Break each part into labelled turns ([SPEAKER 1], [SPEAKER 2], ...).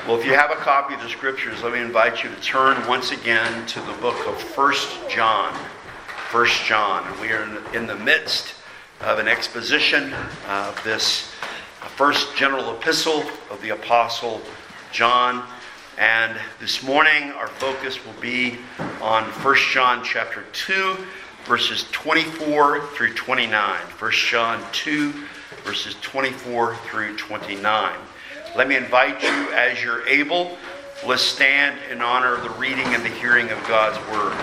[SPEAKER 1] Well, if you have a copy of the Scriptures, let me invite you to turn once again to the book of 1 John. 1 John. And we are in the midst of an exposition of this first general epistle of the Apostle John. And this morning our focus will be on 1 John chapter 2, verses 24 through 29. 1 John 2, verses 24 through 29. Let me invite you, as you're able, let's stand in honor of the reading and the hearing of God's Word.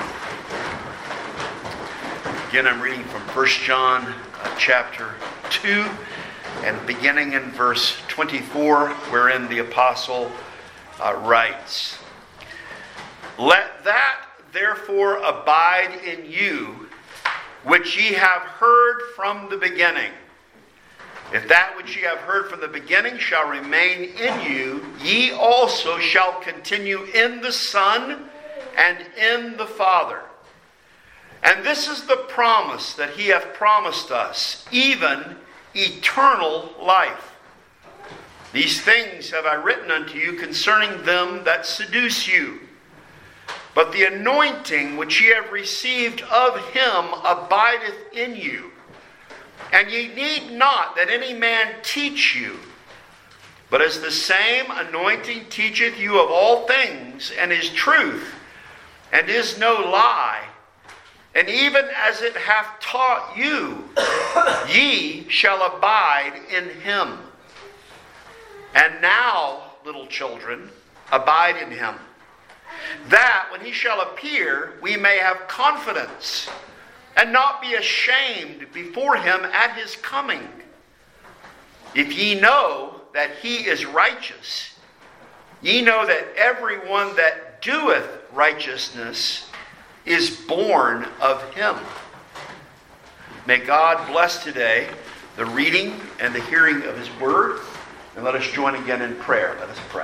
[SPEAKER 1] Again, I'm reading from 1 John chapter 2, and beginning in verse 24, wherein the Apostle writes, "Let that therefore abide in you, which ye have heard from the beginning. If that which ye have heard from the beginning shall remain in you, ye also shall continue in the Son and in the Father. And this is the promise that he hath promised us, even eternal life. These things have I written unto you concerning them that seduce you. But the anointing which ye have received of him abideth in you. And ye need not that any man teach you, but as the same anointing teacheth you of all things, and is truth, and is no lie, and even as it hath taught you, ye shall abide in him. And now, little children, abide in him, that when he shall appear, we may have confidence, and not be ashamed before him at his coming. If ye know that he is righteous, ye know that everyone that doeth righteousness is born of him." May God bless today the reading and the hearing of his word. And let us join again in prayer. Let us pray.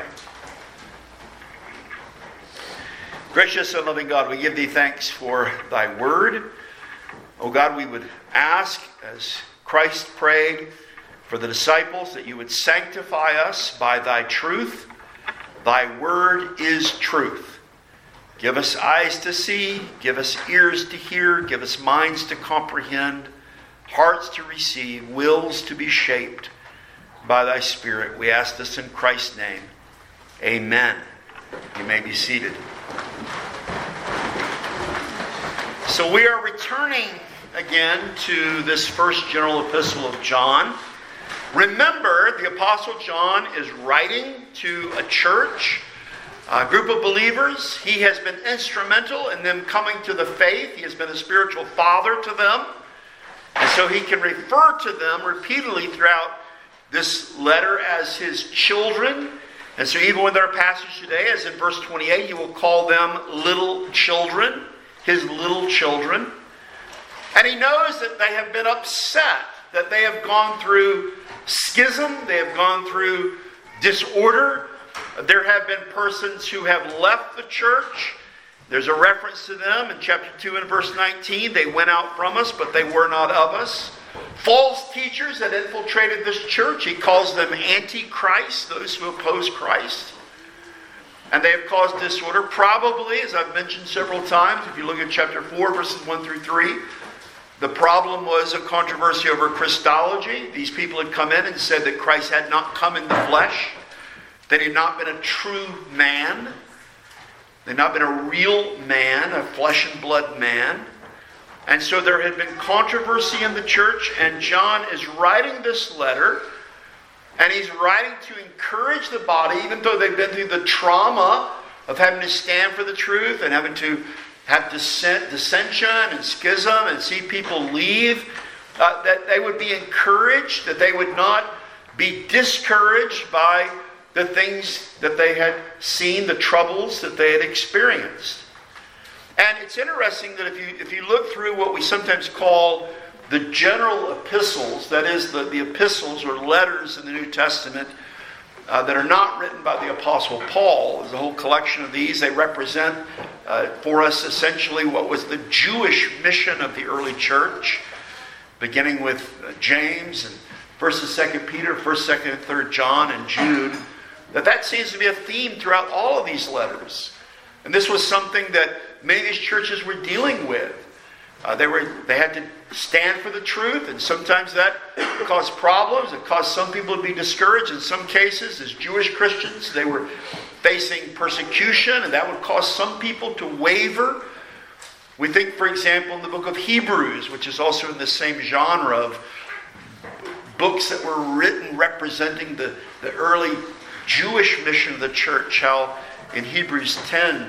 [SPEAKER 1] Gracious and loving God, we give thee thanks for thy word. Oh God, we would ask, as Christ prayed for the disciples, that you would sanctify us by thy truth. Thy word is truth. Give us eyes to see, give us ears to hear, give us minds to comprehend, hearts to receive, wills to be shaped by thy Spirit. We ask this in Christ's name. Amen. You may be seated. So we are returning again to this first general epistle of John. Remember, the Apostle John is writing to a church, a group of believers. He has been instrumental in them coming to the faith. He has been a spiritual father to them. And so he can refer to them repeatedly throughout this letter as his children. And so even with our passage today, as in verse 28, he will call them little children, his little children. And he knows that they have been upset, that they have gone through schism, they have gone through disorder. There have been persons who have left the church. There's a reference to them in chapter 2 and verse 19. They went out from us, but they were not of us. False teachers that infiltrated this church. He calls them antichrist, those who oppose Christ. And they have caused disorder. Probably, as I've mentioned several times, if you look at chapter 4, verses 1 through 3, the problem was a controversy over Christology. These people had come in and said that Christ had not come in the flesh, that he had not been a true man, they had not been a real man, a flesh and blood man. And so there had been controversy in the church, and John is writing this letter, and he's writing to encourage the body, even though they've been through the trauma of having to stand for the truth and having to have dissension and schism and see people leave, that they would be encouraged, that they would not be discouraged by the things that they had seen, the troubles that they had experienced. And it's interesting that if you look through what we sometimes call the general epistles, that is the epistles or letters in the New Testament that are not written by the Apostle Paul, there's a whole collection of these. They represent for us essentially what was the Jewish mission of the early church, beginning with James and 1st and 2nd Peter, 1st, 2nd, and 3rd John, and Jude. That seems to be a theme throughout all of these letters. And this was something that many of these churches were dealing with. They had to stand for the truth, and sometimes that caused problems. It caused some people to be discouraged. In some cases, as Jewish Christians, they were facing persecution, and that would cause some people to waver. We think, for example, in the book of Hebrews, which is also in the same genre of books that were written representing the early Jewish mission of the church, how in Hebrews 10,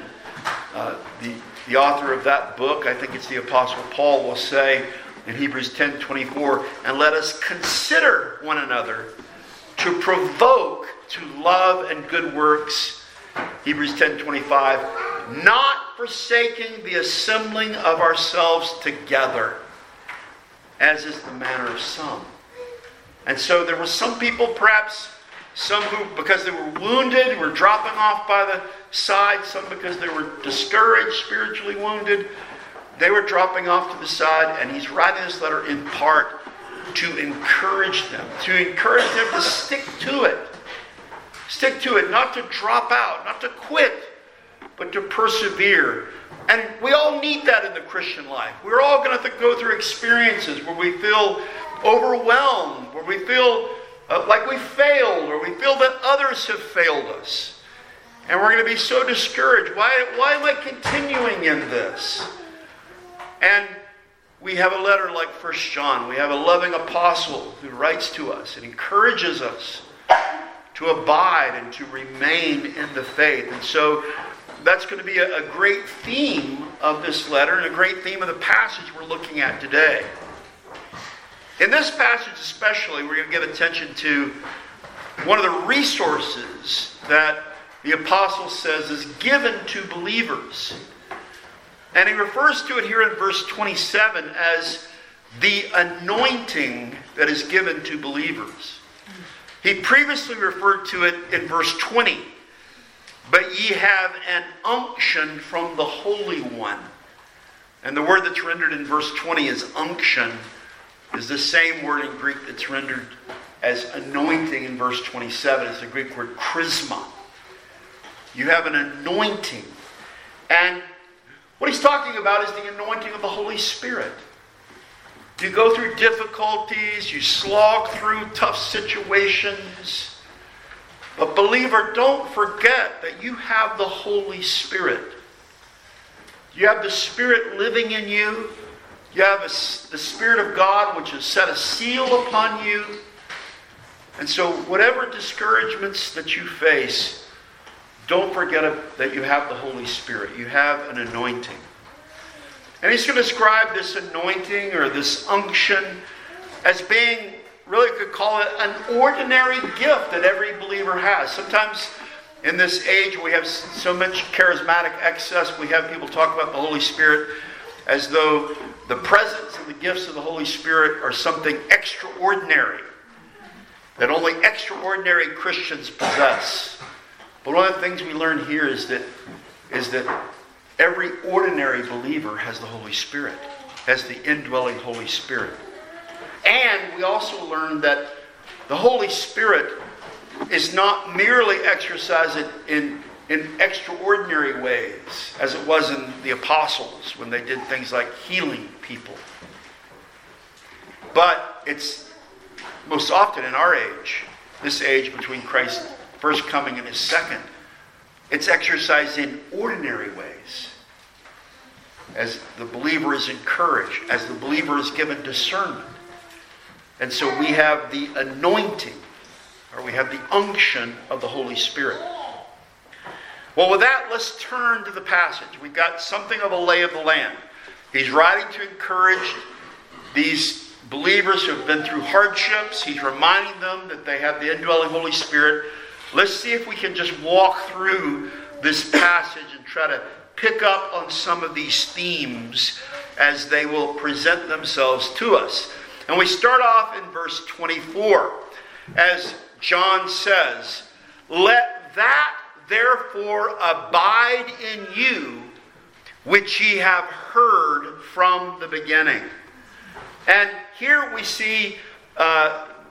[SPEAKER 1] the author of that book, I think it's the Apostle Paul, will say in Hebrews 10:24, "And let us consider one another to provoke to love and good works." Hebrews 10:25, "Not forsaking the assembling of ourselves together, as is the manner of some." And so there were some people, perhaps some who, because they were wounded, were dropping off by the side. Some because they were discouraged, spiritually wounded. They were dropping off to the side. And he's writing this letter in part to encourage them. To stick to it. Stick to it. Not to drop out. Not to quit. But to persevere. And we all need that in the Christian life. We're all going to have to go through experiences where we feel overwhelmed. Where we feel like we failed, or we feel that others have failed us. And we're going to be so discouraged. Why am I continuing in this? And we have a letter like 1 John. We have a loving apostle who writes to us and encourages us to abide and to remain in the faith. And so that's going to be a great theme of this letter and a great theme of the passage we're looking at today. In this passage especially, we're going to give attention to one of the resources that the apostle says is given to believers. And he refers to it here in verse 27 as the anointing that is given to believers. He previously referred to it in verse 20. "But ye have an unction from the Holy One." And the word that's rendered in verse 20 as unction is the same word in Greek that's rendered as anointing in verse 27. It's the Greek word charisma. You have an anointing. And what he's talking about is the anointing of the Holy Spirit. You go through difficulties, you slog through tough situations. But believer, don't forget that you have the Holy Spirit. You have the Spirit living in you. You have the Spirit of God which has set a seal upon you. And so whatever discouragements that you face, don't forget that you have the Holy Spirit. You have an anointing. And he's going to describe this anointing or this unction as being, really could call it an ordinary gift that every believer has. Sometimes in this age we have so much charismatic excess, we have people talk about the Holy Spirit as though the presence and the gifts of the Holy Spirit are something extraordinary that only extraordinary Christians possess. But one of the things we learn here is that every ordinary believer has the Holy Spirit, has the indwelling Holy Spirit. And we also learn that the Holy Spirit is not merely exercised in extraordinary ways, as it was in the apostles when they did things like healing people. But it's most often in our age, this age between Christ's first coming and his second, it's exercised in ordinary ways. As the believer is encouraged, as the believer is given discernment. And so we have the anointing, or we have the unction of the Holy Spirit. Well, with that, let's turn to the passage. We've got something of a lay of the land. He's writing to encourage these believers who have been through hardships. He's reminding them that they have the indwelling Holy Spirit. Let's see if we can just walk through this passage and try to pick up on some of these themes as they will present themselves to us. And we start off in verse 24. As John says, "Let that therefore abide in you, which ye have heard from the beginning." And here we see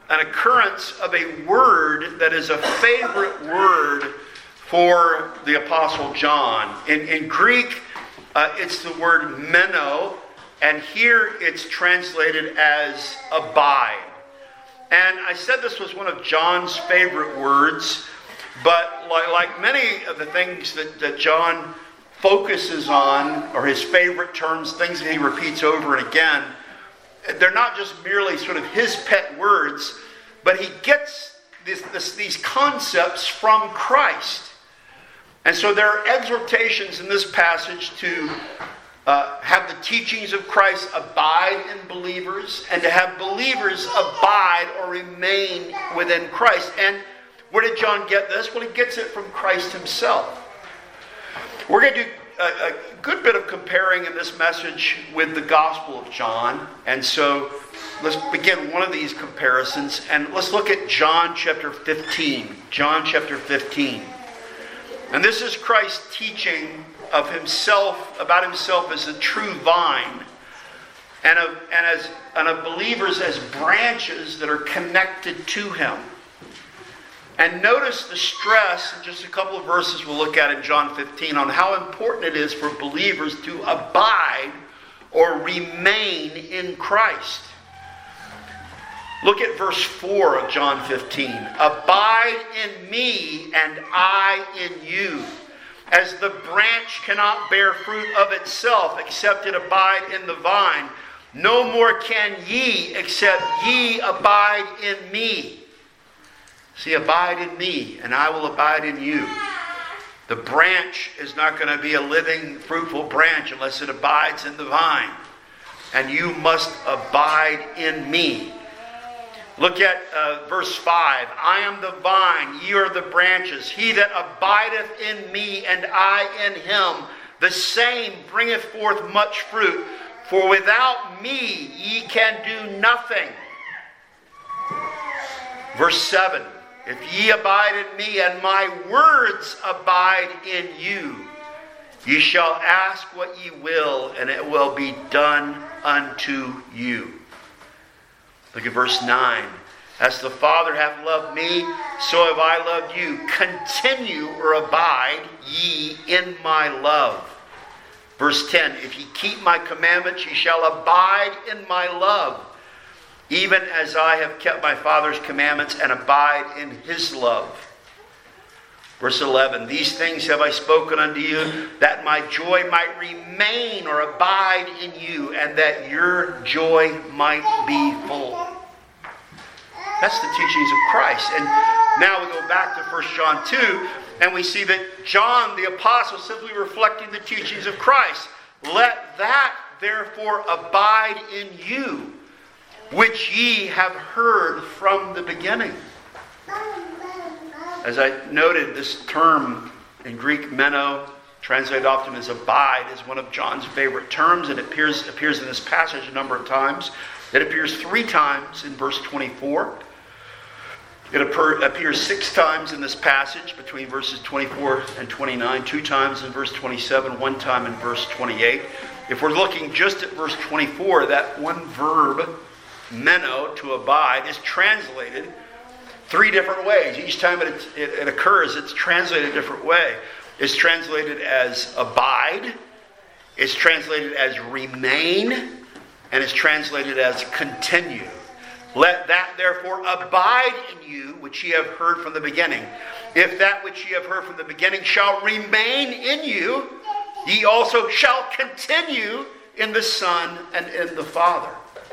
[SPEAKER 1] an occurrence of a word that is a favorite word for the Apostle John. In Greek, it's the word meno, and here it's translated as abide. And I said this was one of John's favorite words, but like many of the things that John focuses on, or his favorite terms, things that he repeats over and again, they're not just merely sort of his pet words, but he gets these concepts from Christ. And so there are exhortations in this passage to have the teachings of Christ abide in believers, and to have believers abide or remain within Christ. And where did John get this? Well, he gets it from Christ himself. We're going to do a good bit of comparing in this message with the Gospel of John. And so let's begin one of these comparisons, and let's look at John chapter 15. John chapter 15. And this is Christ teaching of himself, about himself as the true vine, and of believers as branches that are connected to him. And notice the stress in just a couple of verses we'll look at in John 15 on how important it is for believers to abide or remain in Christ. Look at verse 4 of John 15. Abide in me and I in you. As the branch cannot bear fruit of itself except it abide in the vine, no more can ye except ye abide in me. See, abide in me, and I will abide in you. The branch is not going to be a living, fruitful branch unless it abides in the vine. And you must abide in me. Look at verse 5. I am the vine, ye are the branches. He that abideth in me, and I in him, the same bringeth forth much fruit. For without me ye can do nothing. Verse 7. If ye abide in me, and my words abide in you, ye shall ask what ye will, and it will be done unto you. Look at verse 9. As the Father hath loved me, so have I loved you. Continue or abide ye in my love. Verse 10. If ye keep my commandments, ye shall abide in my love, even as I have kept my Father's commandments and abide in his love. Verse 11. These things have I spoken unto you, that my joy might remain or abide in you, and that your joy might be full. That's the teachings of Christ. And now we go back to 1 John 2, and we see that John the Apostle simply reflecting the teachings of Christ. Let that therefore abide in you, which ye have heard from the beginning. As I noted, this term in Greek, meno, translated often as abide, is one of John's favorite terms. It appears in this passage a number of times. It appears 3 times in verse 24. It appears 6 times in this passage between verses 24 and 29, 2 times in verse 27, 1 time in verse 28. If we're looking just at verse 24, that one verb, meno, to abide, is translated 3 different ways. Each time it occurs, it's translated a different way. It's translated as abide, it's translated as remain, and it's translated as continue. Let that therefore abide in you, which ye have heard from the beginning. If that which ye have heard from the beginning shall remain in you, ye also shall continue in the Son and in the Father.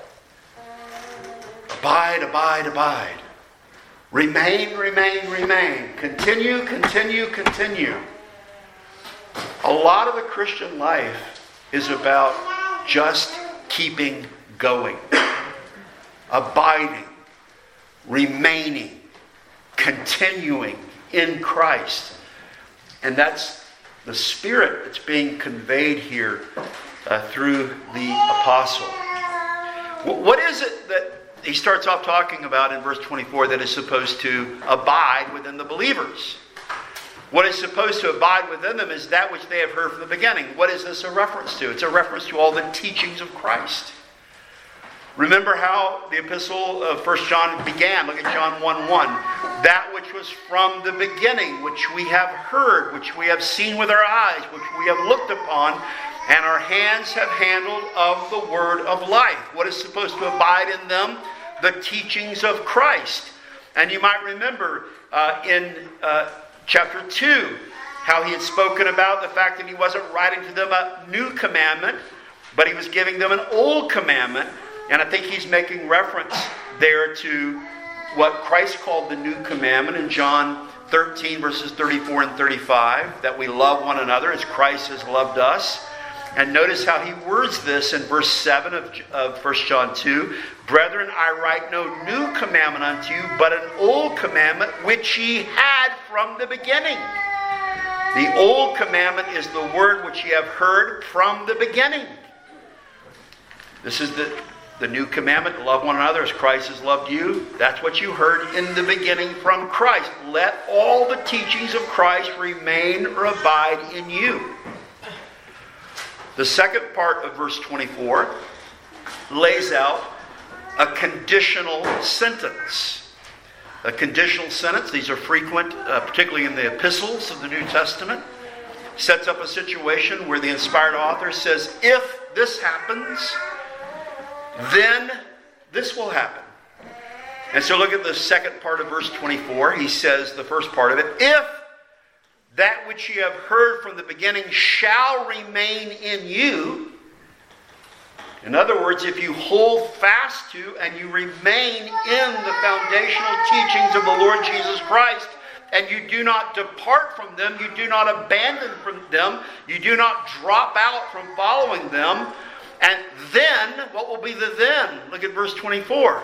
[SPEAKER 1] Abide, abide, abide. Remain, remain, remain. Continue, continue, continue. A lot of the Christian life is about just keeping going. Abiding, remaining, continuing in Christ. And that's the spirit that's being conveyed here through the apostle. What is it that he starts off talking about in verse 24 that is supposed to abide within the believers? What is supposed to abide within them is that which they have heard from the beginning. What is this a reference to? It's a reference to all the teachings of Christ. Remember how the epistle of 1 John began. Look at John 1:1. That which was from the beginning, which we have heard, which we have seen with our eyes, which we have looked upon, and our hands have handled of the word of life. What is supposed to abide in them? The teachings of Christ. And you might remember in chapter 2, how he had spoken about the fact that he wasn't writing to them a new commandment, but he was giving them an old commandment. And I think he's making reference there to what Christ called the new commandment in John 13, verses 34 and 35, that we love one another as Christ has loved us. And notice how he words this in verse 7 of 1 John 2. Brethren, I write no new commandment unto you, but an old commandment which ye had from the beginning. The old commandment is the word which ye have heard from the beginning. This is the new commandment, love one another as Christ has loved you. That's what you heard in the beginning from Christ. Let all the teachings of Christ remain or abide in you. The second part of verse 24 lays out a conditional sentence. A conditional sentence, these are frequent, particularly in the epistles of the New Testament, sets up a situation where the inspired author says, if this happens, then this will happen. And so look at the second part of verse 24. He says, the first part of it, if that which ye have heard from the beginning shall remain in you. In other words, if you hold fast to and you remain in the foundational teachings of the Lord Jesus Christ, and you do not depart from them, you do not abandon from them, you do not drop out from following them, and then, what will be the then? Look at verse 24.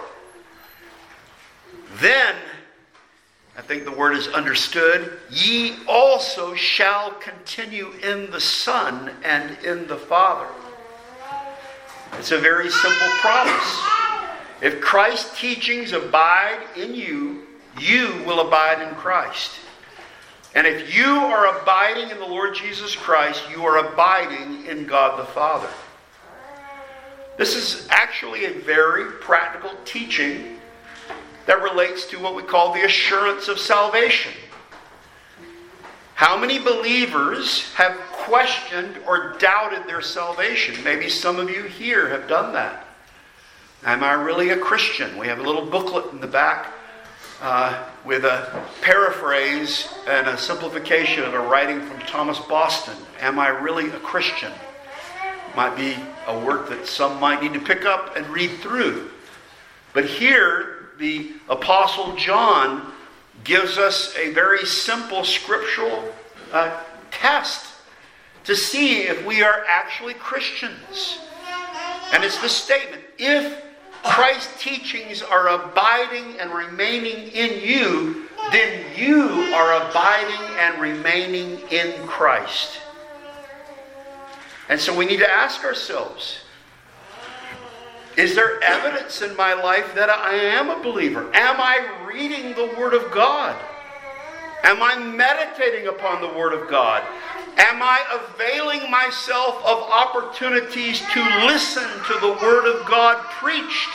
[SPEAKER 1] Then, I think the word is understood, ye also shall continue in the Son and in the Father. It's a very simple promise. If Christ's teachings abide in you, you will abide in Christ. And if you are abiding in the Lord Jesus Christ, you are abiding in God the Father. This is actually a very practical teaching that relates to what we call the assurance of salvation. How many believers have questioned or doubted their salvation? Maybe some of you here have done that. Am I really a Christian? We have a little booklet in the back with a paraphrase and a simplification of a writing from Thomas Boston. Am I really a Christian? Might be a work that some might need to pick up and read through. But here, the Apostle John gives us a very simple scriptural test to see if we are actually Christians. And it's the statement, if Christ's teachings are abiding and remaining in you, then you are abiding and remaining in Christ. And so we need to ask ourselves, is there evidence in my life that I am a believer? Am I reading the Word of God? Am I meditating upon the Word of God? Am I availing myself of opportunities to listen to the Word of God preached?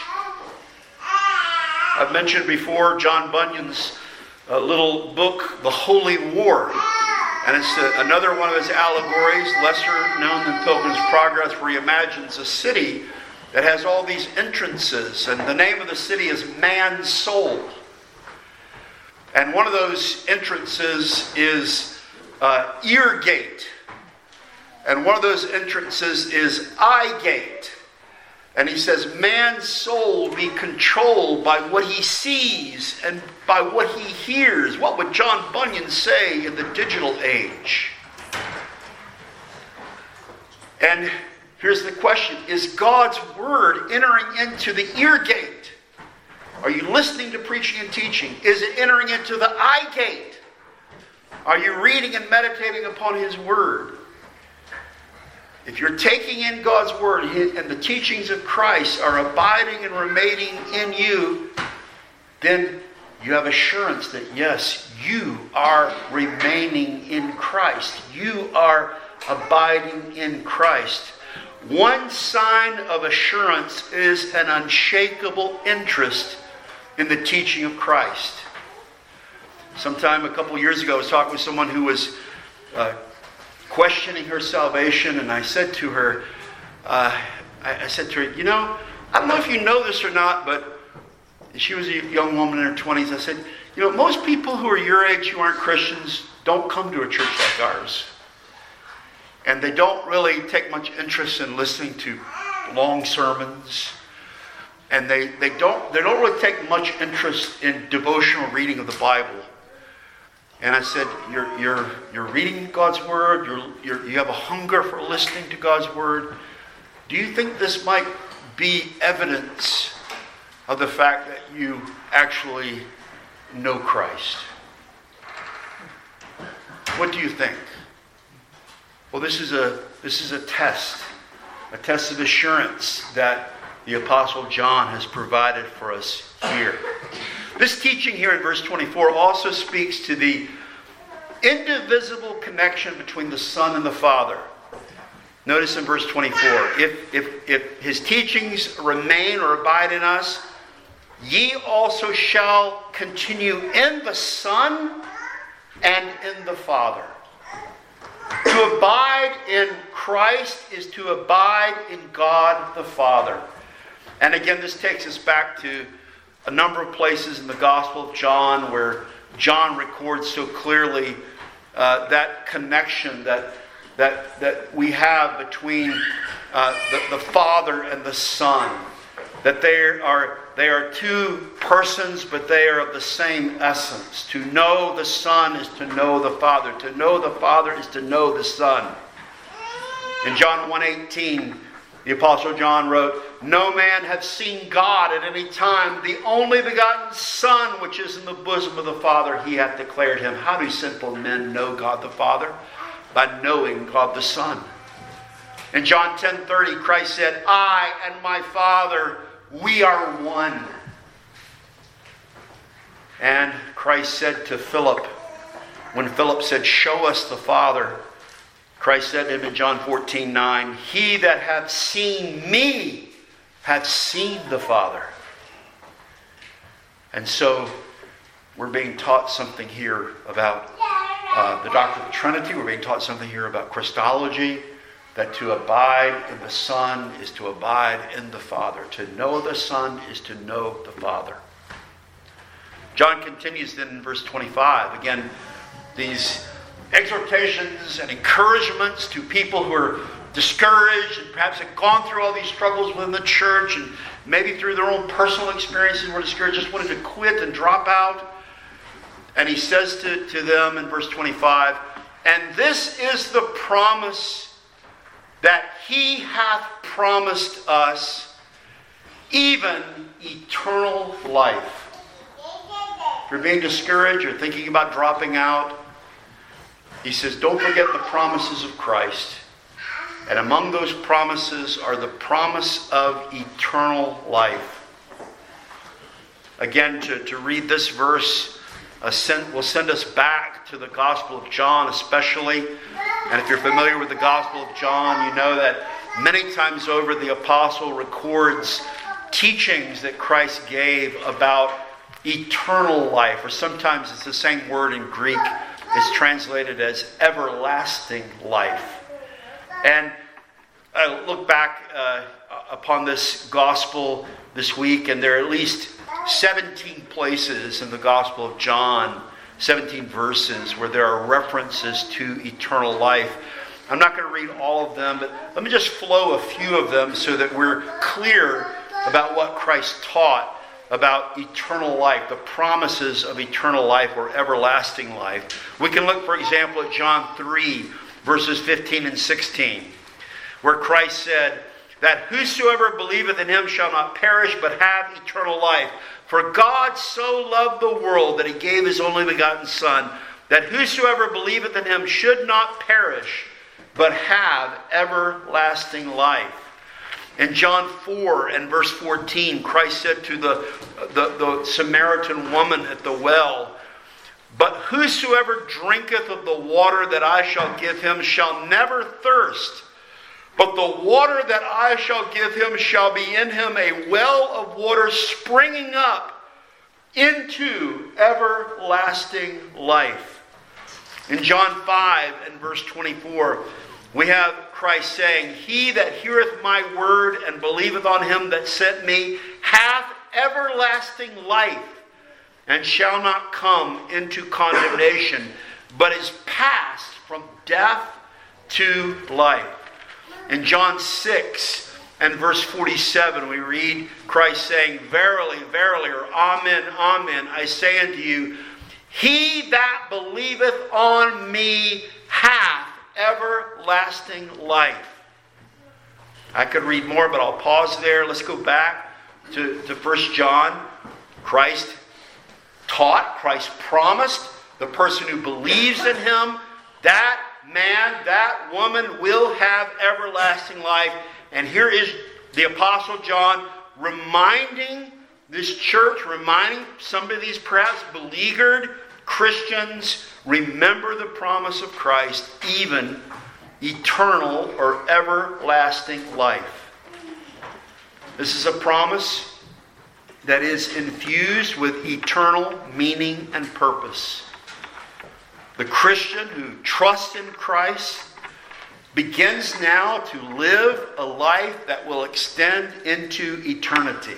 [SPEAKER 1] I've mentioned before John Bunyan's little book, The Holy War. And it's another one of his allegories, lesser known than Pilgrim's Progress, where he imagines a city that has all these entrances. And the name of the city is Man's Soul. And one of those entrances is Ear Gate. And one of those entrances is Eye Gate. And he says, man's soul be controlled by what he sees and by what he hears. What would John Bunyan say in the digital age? And here's the question. Is God's Word entering into the ear gate? Are you listening to preaching and teaching? Is it entering into the eye gate? Are you reading and meditating upon His Word? If you're taking in God's Word and the teachings of Christ are abiding and remaining in you, then you have assurance that yes, you are remaining in Christ. You are abiding in Christ. one sign of assurance is an unshakable interest in the teaching of Christ. Sometime a couple years ago, I was talking with someone who was questioning her salvation, and I said to her, you know, I don't know if you know this or not, but she was a young woman in her 20s. I said, you know, most people who are your age who aren't Christians don't come to a church like ours. And they don't really take much interest in listening to long sermons. And they don't really take much interest in devotional reading of the Bible. And I said, you're reading God's Word. You have a hunger for listening to God's Word. Do you think this might be evidence of the fact that you actually know Christ? What do you think? Well, this is a test of assurance that the Apostle John has provided for us here. This teaching here in verse 24 also speaks to the indivisible connection between the Son and the Father. Notice in verse 24, if his teachings remain or abide in us, ye also shall continue in the Son and in the Father. To abide in Christ is to abide in God the Father. And again, this takes us back to a number of places in the Gospel of John where John records so clearly that connection that we have between the Father and the Son. That they are two persons, but they are of the same essence. To know the Son is to know the Father. To know the Father is to know the Son. In John 1:18, the Apostle John wrote, no man hath seen God at any time. The only begotten Son, which is in the bosom of the Father, he hath declared him. How do simple men know God the Father? By knowing God the Son. In John 10:30, Christ said, I and my Father, we are one. And Christ said to Philip, when Philip said, show us the Father, Christ said to him in John 14:9, he that hath seen me hath seen the Father. And so we're being taught something here about the doctrine of the Trinity. We're being taught something here about Christology. That to abide in the Son is to abide in the Father. To know the Son is to know the Father. John continues then in verse 25. Again, these exhortations and encouragements to people who are discouraged and perhaps have gone through all these struggles within the church and maybe through their own personal experiences were discouraged, just wanted to quit and drop out. And he says to them in verse 25, and this is the promise that he hath promised us, even eternal life. If you're being discouraged or thinking about dropping out, he says, don't forget the promises of Christ. And among those promises are the promise of eternal life. Again, to read this verse will send us back to the Gospel of John especially. And if you're familiar with the Gospel of John, you know that many times over the apostle records teachings that Christ gave about eternal life. Or sometimes it's the same word in Greek. It's translated as everlasting life. And I look back upon this Gospel this week, and there are at least 17 places in the Gospel of John, 17 verses, where there are references to eternal life. I'm not going to read all of them, but let me just flow a few of them so that we're clear about what Christ taught about eternal life, the promises of eternal life or everlasting life. We can look, for example, at John 3, verses 15 and 16, where Christ said that whosoever believeth in him shall not perish, but have eternal life. For God so loved the world that he gave his only begotten Son, that whosoever believeth in him should not perish, but have everlasting life. In John 4 and verse 14, Christ said to the Samaritan woman at the well, but whosoever drinketh of the water that I shall give him shall never thirst. But the water that I shall give him shall be in him a well of water springing up into everlasting life. In John 5 and verse 24, we have Christ saying, He that heareth my word and believeth on him that sent me hath everlasting life, and shall not come into condemnation, but is passed from death to life. In John 6 and verse 47, we read Christ saying, Verily, verily, or Amen, amen, I say unto you, he that believeth on me hath everlasting life. I could read more, but I'll pause there. Let's go back to 1 John. Christ taught, Christ promised, the person who believes in him, that man, that woman will have everlasting life. And here is the Apostle John reminding this church, reminding some of these perhaps beleaguered Christians, remember the promise of Christ, even eternal or everlasting life. This is a promise that is infused with eternal meaning and purpose. The Christian who trusts in Christ begins now to live a life that will extend into eternity.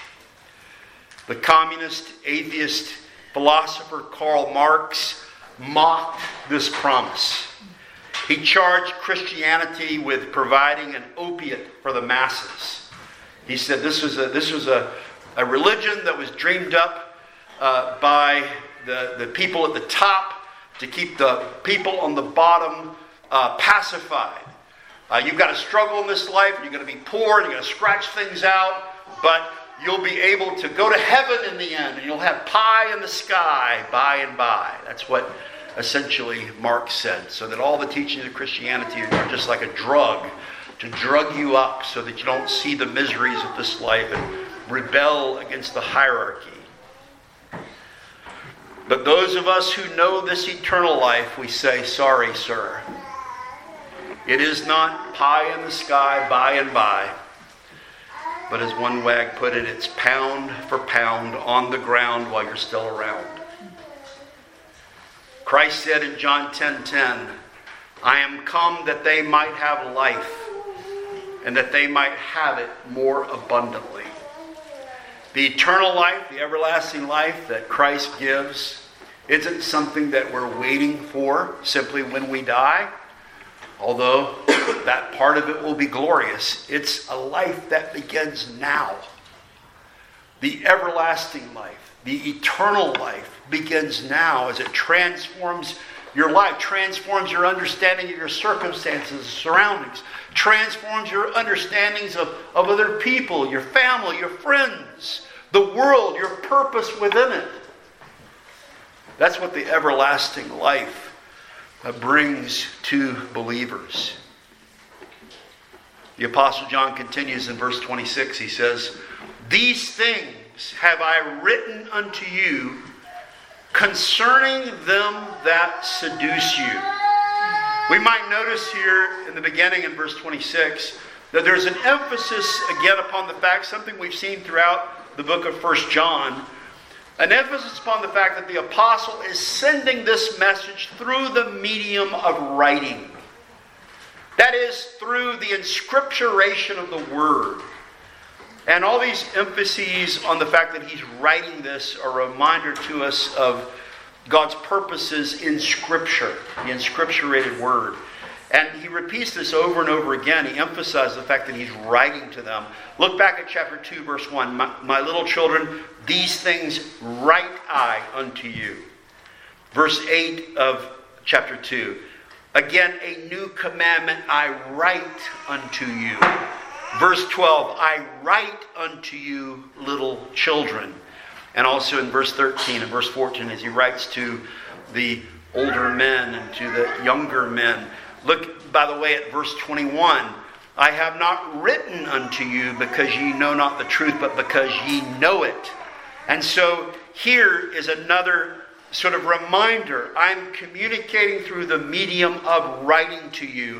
[SPEAKER 1] The communist, atheist philosopher Karl Marx mocked this promise. He charged Christianity with providing an opiate for the masses. He said this was a religion that was dreamed up by the people at the top to keep the people on the bottom pacified. You've got to struggle in this life, and you're going to be poor, and you're going to scratch things out, but you'll be able to go to heaven in the end, and you'll have pie in the sky by and by. That's what essentially Marx said. So that all the teachings of Christianity are just like a drug to drug you up so that you don't see the miseries of this life and rebel against the hierarchy. But those of us who know this eternal life, we say, sorry, sir. It is not pie in the sky by and by. But as one wag put it, it's pound for pound on the ground while you're still around. Christ said in John 10:10, I am come that they might have life, and that they might have it more abundantly. The eternal life, the everlasting life that Christ gives, isn't something that we're waiting for simply when we die, although that part of it will be glorious. It's a life that begins now. The everlasting life, the eternal life begins now as it transforms your life, transforms your understanding of your circumstances, surroundings, transforms your understandings of other people, your family, your friends, the world, your purpose within it. That's what the everlasting life brings to believers. The Apostle John continues in verse 26. He says, These things have I written unto you concerning them that seduce you. We might notice here in the beginning in verse 26 that there's an emphasis again upon the fact, something we've seen throughout the book of 1 John, an emphasis upon the fact that the apostle is sending this message through the medium of writing. That is, through the inscripturation of the Word. And all these emphases on the fact that he's writing this are a reminder to us of God's purposes in Scripture, the inscripturated Word. And he repeats this over and over again. He emphasizes the fact that he's writing to them. Look back at chapter 2, verse 1. My little children, these things write I unto you. Verse 8 of chapter 2. Again, a new commandment I write unto you. Verse 12, I write unto you, little children. And also in verse 13 and verse 14, as he writes to the older men and to the younger men. Look, by the way, at verse 21. I have not written unto you because ye know not the truth, but because ye know it. And so here is another sort of reminder. I'm communicating through the medium of writing to you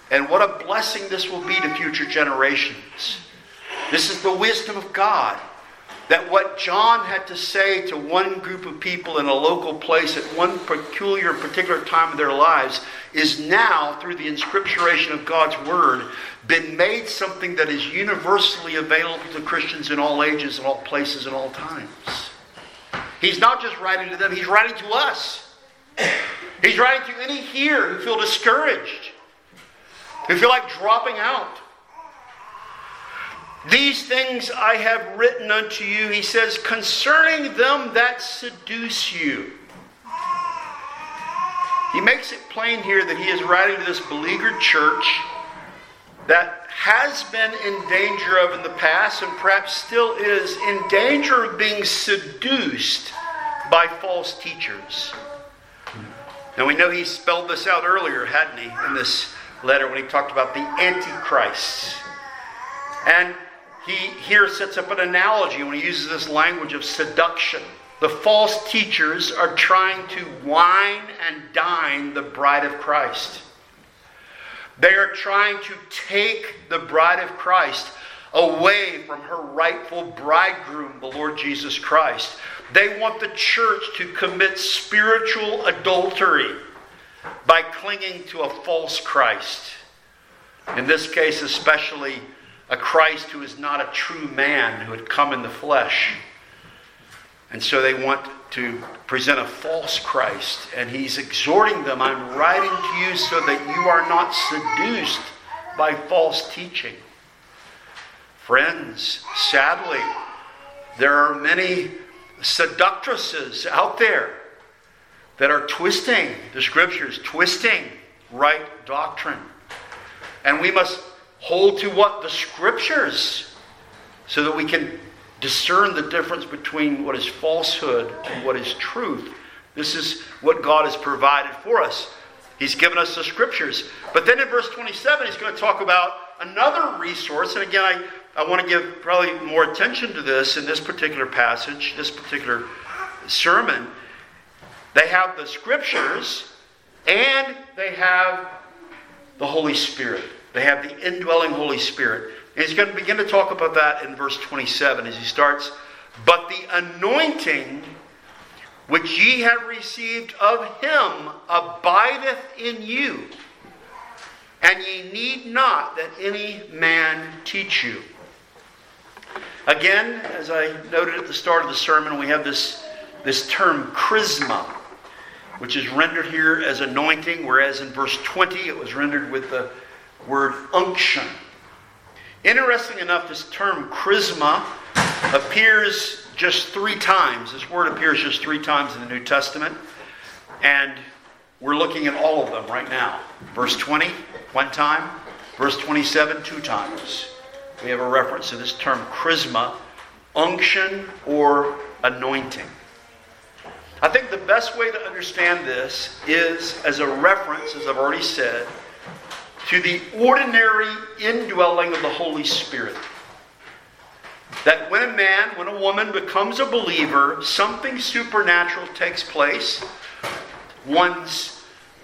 [SPEAKER 1] And what a blessing this will be to future generations. This is the wisdom of God. That what John had to say to one group of people in a local place at one particular time of their lives is now, through the inscripturation of God's Word, been made something that is universally available to Christians in all ages, in all places, in all times. He's not just writing to them, he's writing to us. He's writing to any here who feel discouraged, who feel like dropping out. These things I have written unto you, he says, concerning them that seduce you. He makes it plain here that he is writing to this beleaguered church that has been in danger of in the past and perhaps still is in danger of being seduced by false teachers. Now we know he spelled this out earlier, hadn't he, in this letter when he talked about the Antichrist. And he here sets up an analogy when he uses this language of seduction. The false teachers are trying to wine and dine the bride of Christ. They are trying to take the bride of Christ away from her rightful bridegroom, the Lord Jesus Christ. They want the church to commit spiritual adultery by clinging to a false Christ. In this case, especially a Christ who is not a true man, who had come in the flesh. And so they want to present a false Christ. And he's exhorting them, I'm writing to you so that you are not seduced by false teaching. Friends, sadly, there are many seductresses out there that are twisting the Scriptures, twisting right doctrine. And we must hold to what? The Scriptures, so that we can discern the difference between what is falsehood and what is truth. This is what God has provided for us. He's given us the Scriptures. But then in verse 27, he's going to talk about another resource. And again, I want to give probably more attention to this in this particular passage, this particular sermon. They have the Scriptures and they have the Holy Spirit. They have the indwelling Holy Spirit. And he's going to begin to talk about that in verse 27 as he starts. But the anointing which ye have received of him abideth in you, and ye need not that any man teach you. Again, as I noted at the start of the sermon, we have this term charisma, which is rendered here as anointing, whereas in verse 20 it was rendered with the word unction. Interesting enough, this term charisma appears just 3 times. This word appears just 3 times in the New Testament. And we're looking at all of them right now. Verse 20, 1 time. Verse 27, 2 times. We have a reference to this term charisma, unction or anointing. I think the best way to understand this is as a reference, as I've already said, to the ordinary indwelling of the Holy Spirit. That when a woman becomes a believer, something supernatural takes place. One's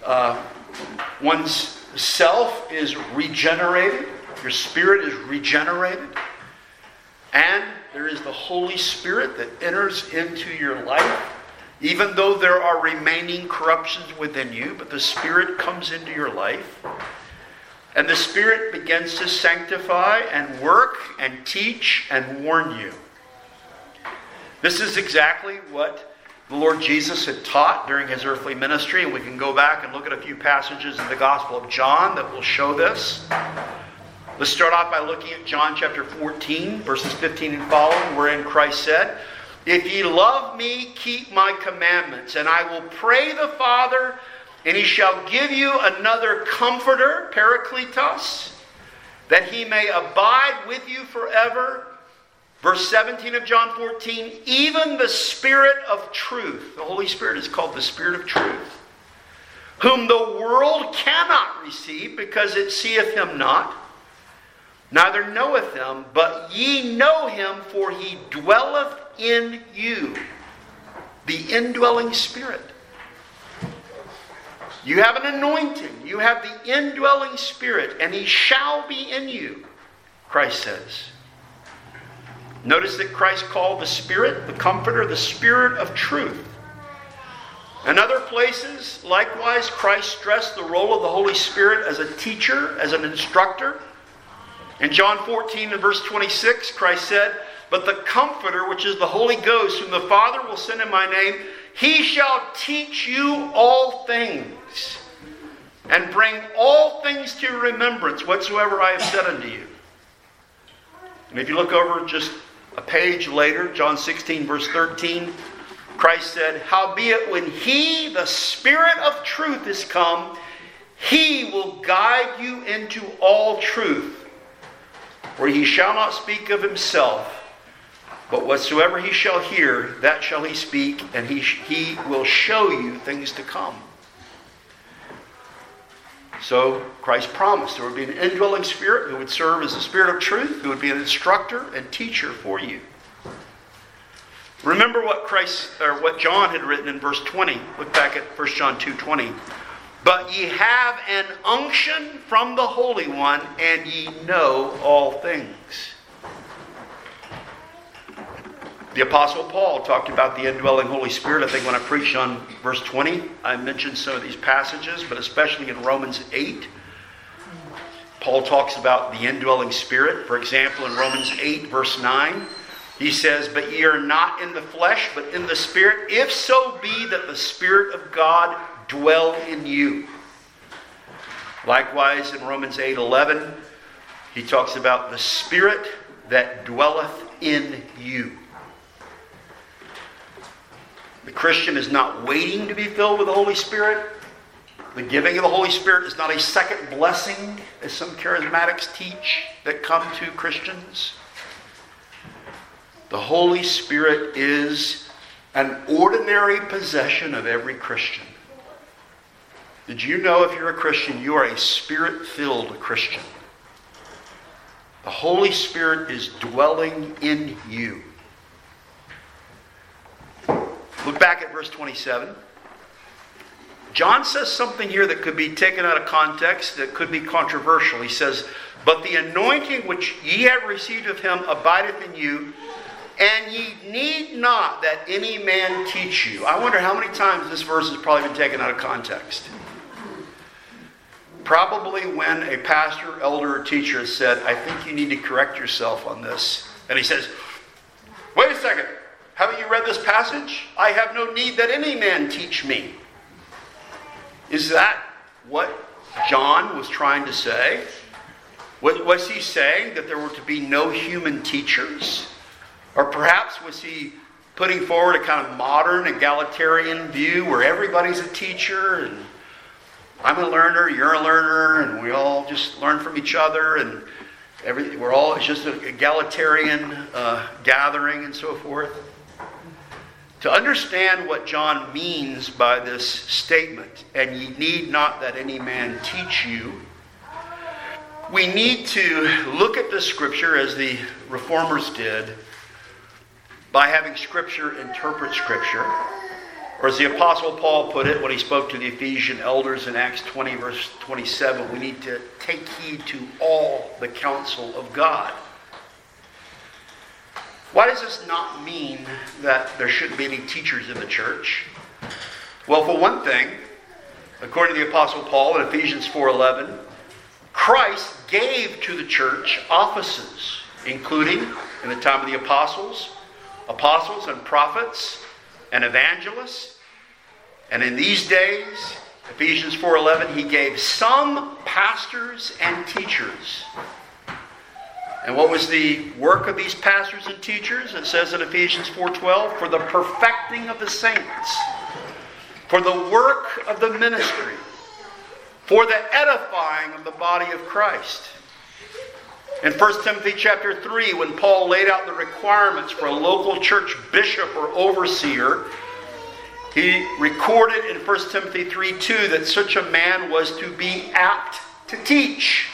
[SPEAKER 1] self is regenerated. Your spirit is regenerated. And there is the Holy Spirit that enters into your life. Even though there are remaining corruptions within you, but the Spirit comes into your life. And the Spirit begins to sanctify and work and teach and warn you. This is exactly what the Lord Jesus had taught during his earthly ministry. And we can go back and look at a few passages in the Gospel of John that will show this. Let's start off by looking at John chapter 14, verses 15 and following, wherein Christ said, If ye love me, keep my commandments, and I will pray the Father, and he shall give you another comforter, Parakletos, that he may abide with you forever. Verse 17 of John 14, even the Spirit of truth. The Holy Spirit is called the Spirit of truth, whom the world cannot receive, because it seeth him not, neither knoweth him, but ye know him, for he dwelleth in you. The indwelling Spirit. You have an anointing. You have the indwelling Spirit, and He shall be in you, Christ says. Notice that Christ called the Spirit, the Comforter, the Spirit of truth. In other places, likewise, Christ stressed the role of the Holy Spirit as a teacher, as an instructor. In John 14 and verse 26, Christ said, "But the Comforter, which is the Holy Ghost, whom the Father will send in my name, He shall teach you all things, and bring all things to your remembrance, whatsoever I have said unto you." And if you look over just a page later, John 16 verse 13, Christ said, "Howbeit when He, the Spirit of truth, is come, He will guide you into all truth. For He shall not speak of Himself, but whatsoever He shall hear, that shall He speak, and He will show you things to come." So Christ promised there would be an indwelling Spirit who would serve as the Spirit of truth, who would be an instructor and teacher for you. Remember what John had written in verse 20. Look back at 1 John 2:20. "But ye have an unction from the Holy One, and ye know all things." The Apostle Paul talked about the indwelling Holy Spirit. I think when I preached on verse 20, I mentioned some of these passages, but especially in Romans 8, Paul talks about the indwelling Spirit. For example, in Romans 8, verse 9, he says, "But ye are not in the flesh, but in the Spirit, if so be that the Spirit of God dwell in you." Likewise, in Romans 8:11, he talks about the Spirit that dwelleth in you. The Christian is not waiting to be filled with the Holy Spirit. The giving of the Holy Spirit is not a second blessing, as some charismatics teach that come to Christians. The Holy Spirit is an ordinary possession of every Christian. Did you know if you're a Christian, you are a Spirit-filled Christian? The Holy Spirit is dwelling in you. Look back at verse 27. John says something here that could be taken out of context, that could be controversial. He says, "But the anointing which ye have received of Him abideth in you, and ye need not that any man teach you." I wonder how many times this verse has probably been taken out of context. Probably when a pastor, elder, or teacher has said, "I think you need to correct yourself on this." And he says, "Wait a second. Haven't you read this passage? I have no need that any man teach me." Is that what John was trying to say? Was he saying that there were to be no human teachers? Or perhaps was he putting forward a kind of modern egalitarian view where everybody's a teacher and I'm a learner, you're a learner, and we all just learn from each other, and it's just an egalitarian gathering and so forth? To understand what John means by this statement, "and ye need not that any man teach you," we need to look at the Scripture as the Reformers did, by having Scripture interpret Scripture. Or as the Apostle Paul put it when he spoke to the Ephesian elders in Acts 20 verse 27, we need to take heed to all the counsel of God. Why does this not mean that there shouldn't be any teachers in the church? Well, for one thing, according to the Apostle Paul in Ephesians 4:11, Christ gave to the church offices, including, in the time of the apostles and prophets, and evangelists. And in these days, Ephesians 4:11, he gave some pastors and teachers. And what was the work of these pastors and teachers? It says in Ephesians 4:12, "For the perfecting of the saints, for the work of the ministry, for the edifying of the body of Christ." In 1 Timothy chapter 3, when Paul laid out the requirements for a local church bishop or overseer, he recorded in 1 Timothy 3:2 that such a man was to be apt to teach.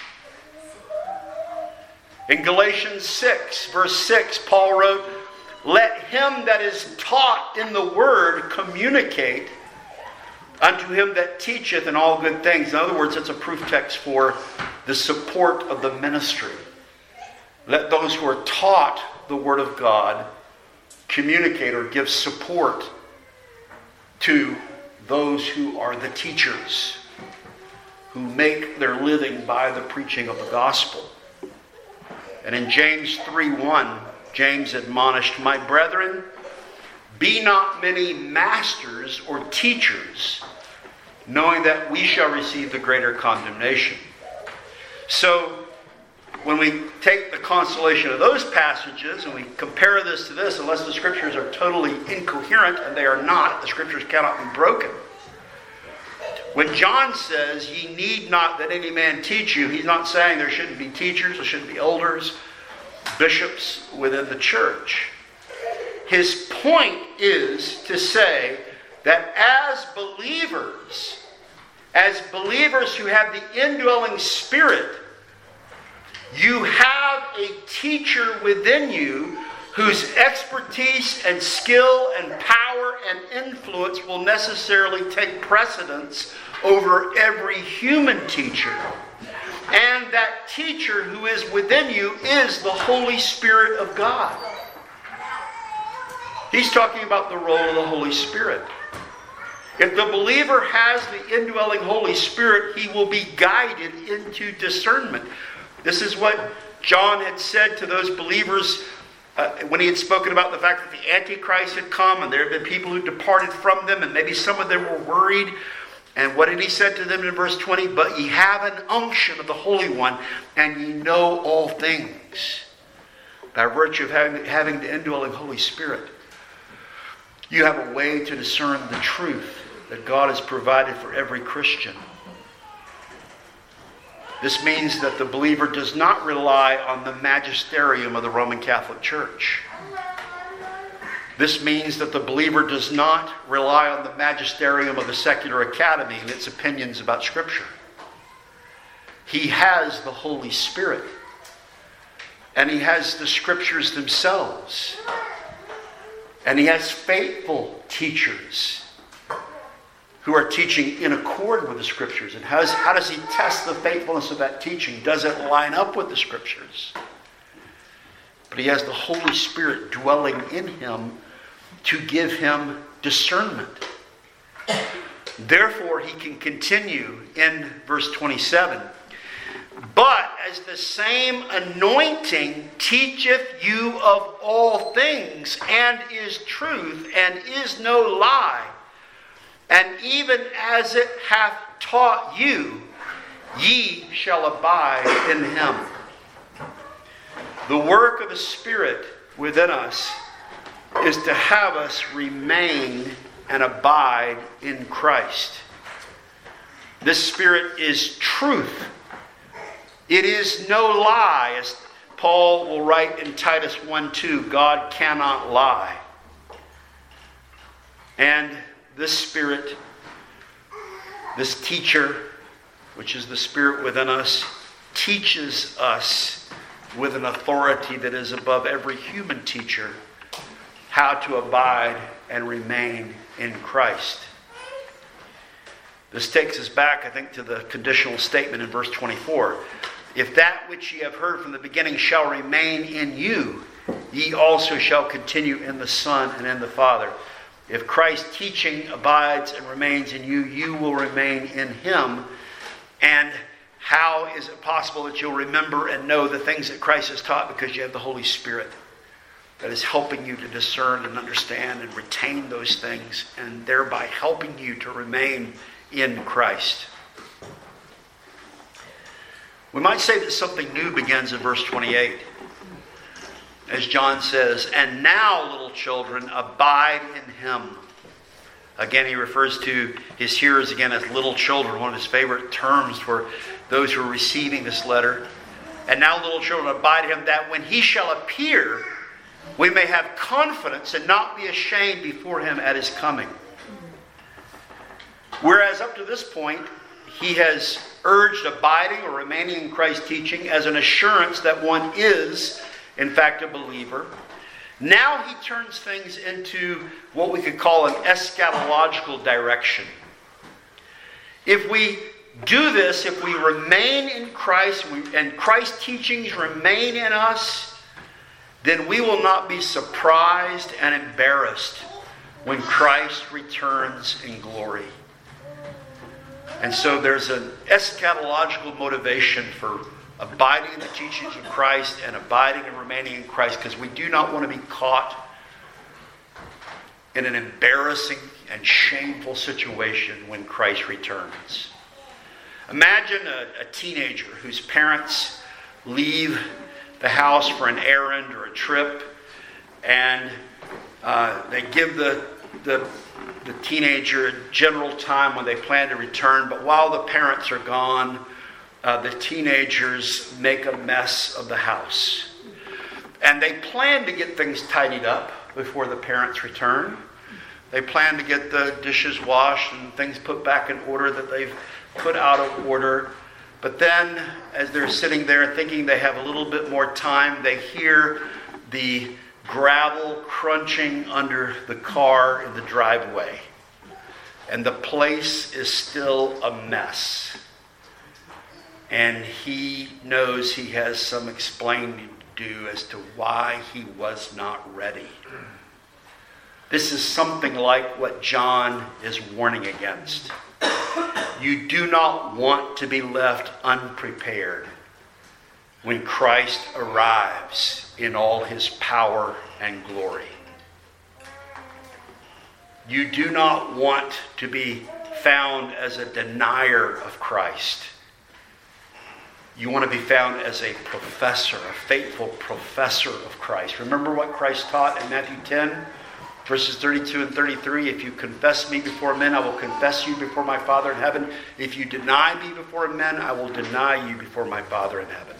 [SPEAKER 1] In Galatians 6, verse 6, Paul wrote, "Let him that is taught in the word communicate unto him that teacheth in all good things. In other words, it's a proof text for the support of the ministry. Let those who are taught the Word of God communicate or give support to those who are the teachers, who make their living by the preaching of the gospel. And in James 3:1, James admonished, "My brethren, be not many masters or teachers, knowing that we shall receive the greater condemnation." So, when we take the consolation of those passages and we compare this to this, unless the scriptures are totally incoherent, and they are not, the scriptures cannot be broken. When John says, "Ye need not that any man teach you," he's not saying there shouldn't be teachers, there shouldn't be elders, bishops within the church. His point is to say that as believers who have the indwelling Spirit, you have a teacher within you whose expertise and skill and power and influence will necessarily take precedence over every human teacher. And that teacher who is within you is the Holy Spirit of God. He's talking about the role of the Holy Spirit. If the believer has the indwelling Holy Spirit, he will be guided into discernment. This is what John had said to those believers when he had spoken about the fact that the Antichrist had come and there had been people who departed from them, and maybe some of them were worried. And what did he say to them in verse 20? "But ye have an unction of the Holy One, and ye know all things." By virtue of having the indwelling Holy Spirit, you have a way to discern the truth that God has provided for every Christian. This means that the believer does not rely on the magisterium of the Roman Catholic Church. This means that the believer does not rely on the magisterium of the secular academy and its opinions about Scripture. He has the Holy Spirit. And he has the Scriptures themselves. And he has faithful teachers who are teaching in accord with the Scriptures. And how does he test the faithfulness of that teaching? Does it line up with the Scriptures? But he has the Holy Spirit dwelling in him to give him discernment. Therefore, he can continue in verse 27. "But as the same anointing teacheth you of all things, and is truth, and is no lie, and even as it hath taught you, ye shall abide in him." The work of the Spirit within us is to have us remain and abide in Christ. This Spirit is truth. It is no lie, as Paul will write in Titus 1:2, God cannot lie. And this Spirit, this teacher, which is the Spirit within us, teaches us with an authority that is above every human teacher how to abide and remain in Christ. This takes us back, I think, to the conditional statement in verse 24. "If that which ye have heard from the beginning shall remain in you, ye also shall continue in the Son and in the Father." If Christ's teaching abides and remains in you, you will remain in him. And how is it possible that you'll remember and know the things that Christ has taught? Because you have the Holy Spirit that is helping you to discern and understand and retain those things, and thereby helping you to remain in Christ. We might say that something new begins in verse 28. As John says, "And now, little children, abide in him." Again, he refers to his hearers again as little children, one of his favorite terms for those who are receiving this letter. "And now, little children, abide in him, that when he shall appear, we may have confidence and not be ashamed before him at his coming." Whereas up to this point, he has urged abiding or remaining in Christ's teaching as an assurance that one is, in fact, a believer. Now he turns things into what we could call an eschatological direction. If we do this, if we remain in Christ and Christ's teachings remain in us, then we will not be surprised and embarrassed when Christ returns in glory. And so there's an eschatological motivation for abiding in the teachings of Christ and abiding and remaining in Christ, because we do not want to be caught in an embarrassing and shameful situation when Christ returns. Imagine a teenager whose parents leave the house for an errand or a trip, and they give the teenager a general time when they plan to return, but while the parents are gone, the teenagers make a mess of the house. And they plan to get things tidied up before the parents return. They plan to get the dishes washed and things put back in order that they've put out of order. But then, as they're sitting there thinking they have a little bit more time, they hear the gravel crunching under the car in the driveway. And the place is still a mess. And he knows he has some explaining to do as to why he was not ready. This is something like what John is warning against. You do not want to be left unprepared when Christ arrives in all his power and glory. You do not want to be found as a denier of Christ. You want to be found as a professor, a faithful professor of Christ. Remember what Christ taught in Matthew 10? Verses 32 and 33, if you confess me before men, I will confess you before my Father in heaven. If you deny me before men, I will deny you before my Father in heaven.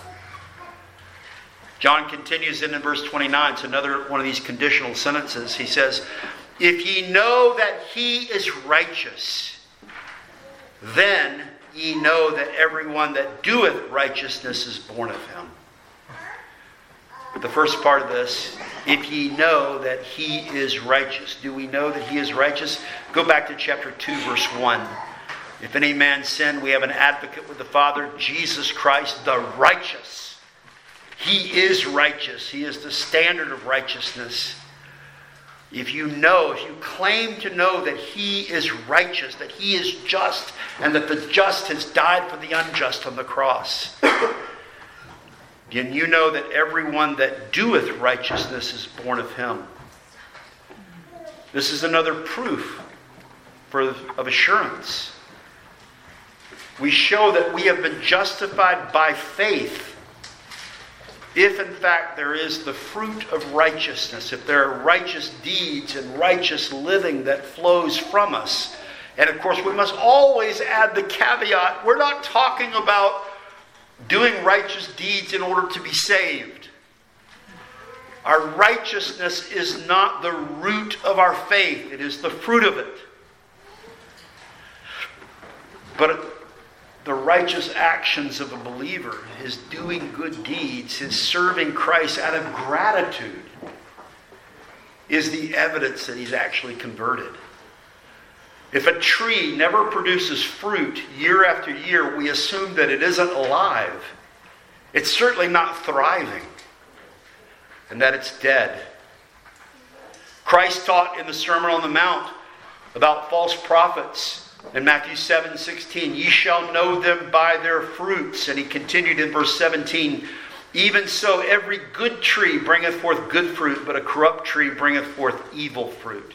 [SPEAKER 1] John continues in verse 29. It's another one of these conditional sentences. He says, if ye know that he is righteous, then ye know that everyone that doeth righteousness is born of him. The first part of this, if ye know that he is righteous. Do we know that he is righteous? Go back to chapter 2, verse 1. If any man sin, we have an advocate with the Father, Jesus Christ, the righteous. He is righteous. He is the standard of righteousness. If you claim to know that he is righteous, that he is just, and that the just has died for the unjust on the cross, then you know that everyone that doeth righteousness is born of him. This is another proof of assurance. We show that we have been justified by faith if in fact there is the fruit of righteousness, if there are righteous deeds and righteous living that flows from us. And of course we must always add the caveat, we're not talking about doing righteous deeds in order to be saved. Our righteousness is not the root of our faith. It is the fruit of it. But the righteous actions of a believer, his doing good deeds, his serving Christ out of gratitude, is the evidence that he's actually converted. If a tree never produces fruit year after year, we assume that it isn't alive. It's certainly not thriving, and that it's dead. Christ taught in the Sermon on the Mount about false prophets. In Matthew 7:16, ye shall know them by their fruits. And he continued in verse 17, even so every good tree bringeth forth good fruit, but a corrupt tree bringeth forth evil fruit.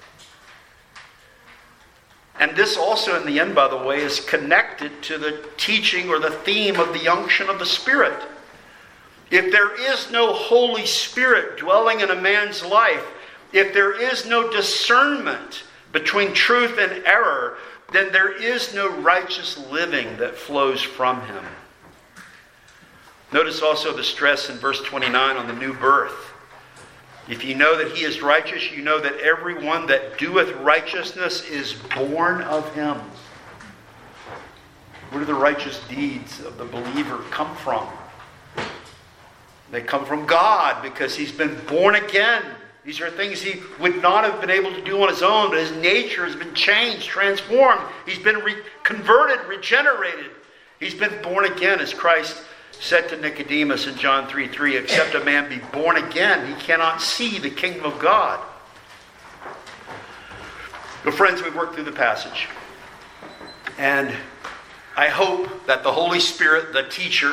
[SPEAKER 1] And this also, in the end, by the way, is connected to the teaching or the theme of the unction of the Spirit. If there is no Holy Spirit dwelling in a man's life, if there is no discernment between truth and error, then there is no righteous living that flows from him. Notice also the stress in verse 29 on the new birth. If you know that he is righteous, you know that everyone that doeth righteousness is born of him. Where do the righteous deeds of the believer come from? They come from God because he's been born again These are things he would not have been able to do on his own, but his nature has been changed, transformed. He's been converted, regenerated. He's been born again, as Christ said to Nicodemus in John 3:3, except a man be born again, he cannot see the kingdom of God. But friends, we've worked through the passage. And I hope that the Holy Spirit, the teacher,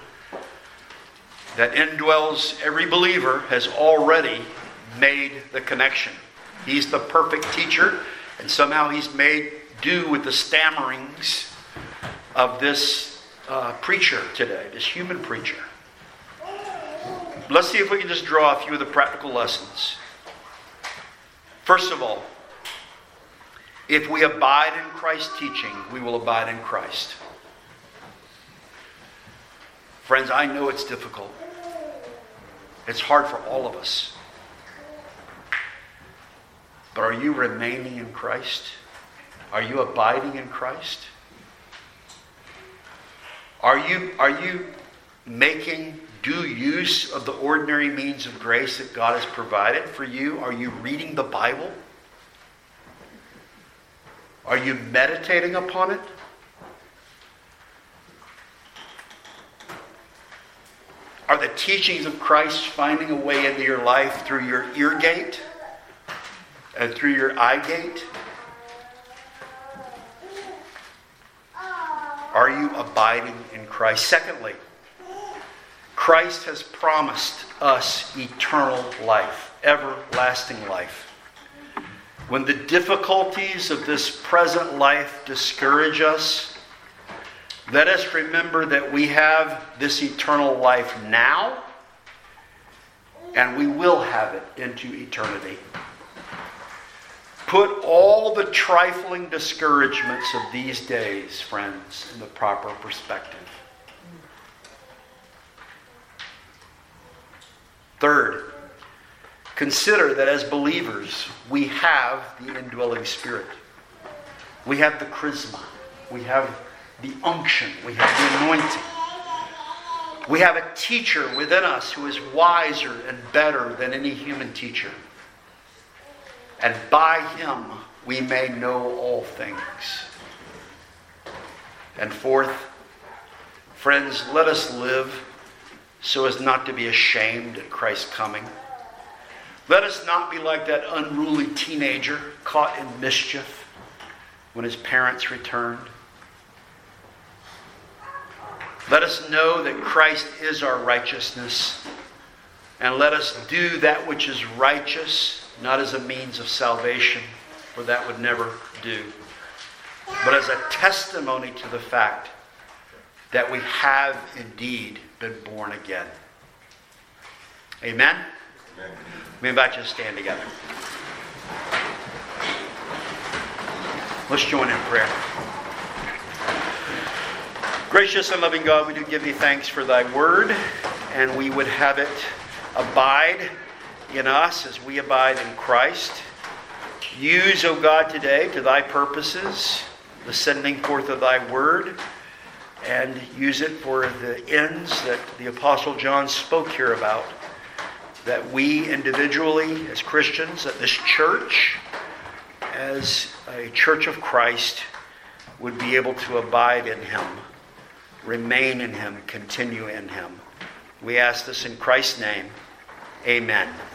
[SPEAKER 1] that indwells every believer, has already made the connection. He's the perfect teacher, and somehow he's made do with the stammerings of this preacher today, this human preacher. Let's see if we can just draw a few of the practical lessons. First of all, if we abide in Christ's teaching, we will abide in Christ. Friends, I know it's difficult. It's hard for all of us. But are you remaining in Christ? Are you abiding in Christ? Are you making due use of the ordinary means of grace that God has provided for you? Are you reading the Bible? Are you meditating upon it? Are the teachings of Christ finding a way into your life through your ear gate and through your eye gate? Are you abiding in Christ? Secondly, Christ has promised us eternal life, everlasting life. When the difficulties of this present life discourage us, let us remember that we have this eternal life now, and we will have it into eternity. Put all the trifling discouragements of these days, friends, in the proper perspective. Third, consider that as believers, we have the indwelling Spirit. We have the charisma. We have the unction. We have the anointing. We have a teacher within us who is wiser and better than any human teacher. And by him we may know all things. And fourth, friends, let us live so as not to be ashamed at Christ's coming. Let us not be like that unruly teenager caught in mischief when his parents returned. Let us know that Christ is our righteousness, and let us do that which is righteous, not as a means of salvation, for that would never do, but as a testimony to the fact that we have indeed been born again. Amen? Amen. We invite you to stand together. Let's join in prayer. Gracious and loving God, we do give thee thanks for thy word, and we would have it abide in us as we abide in Christ. Use, O God, today to thy purposes, the sending forth of thy word, and use it for the ends that the Apostle John spoke here about, that we individually as Christians, that this church, as a church of Christ, would be able to abide in him, remain in him, continue in him. We ask this in Christ's name. Amen.